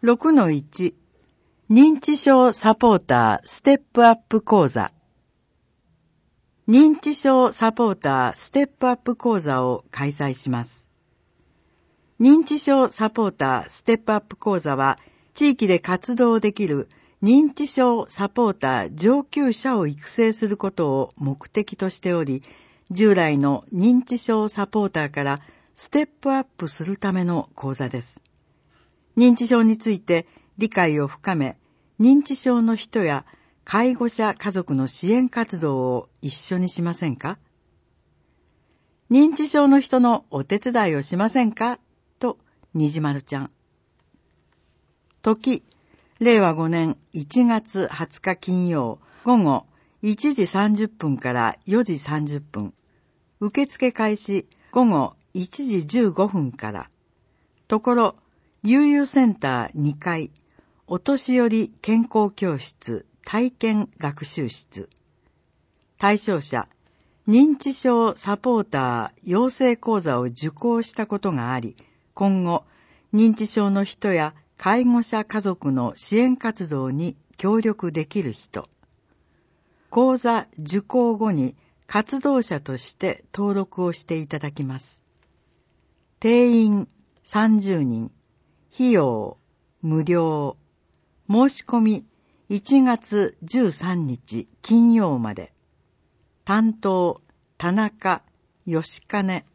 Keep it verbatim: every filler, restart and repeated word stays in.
ろくのいち 認知症サポーターステップアップ講座。認知症サポーターステップアップ講座を開催します。認知症サポーターステップアップ講座は、地域で活動できる認知症サポーター上級者を育成することを目的としており、従来の認知症サポーターからステップアップするための講座です。認知症について理解を深め、認知症の人や介護者家族の支援活動を一緒にしませんか？認知症の人のお手伝いをしませんか？と、にじまるちゃん。時、れいわごねんいちがつはつか金曜午後いちじさんじゅっぷんからよじさんじゅっぷん。受付開始午後いちじじゅうごふんから。ところ、悠々センターにかい、お年寄り健康教室体験学習室。対象者、認知症サポーター養成講座を受講したことがあり、今後、認知症の人や介護者家族の支援活動に協力できる人。講座受講後に活動者として登録をしていただきます。定員さんじゅうにん。費用無料。申し込みいちがつじゅうさんにち金曜まで。担当田中義兼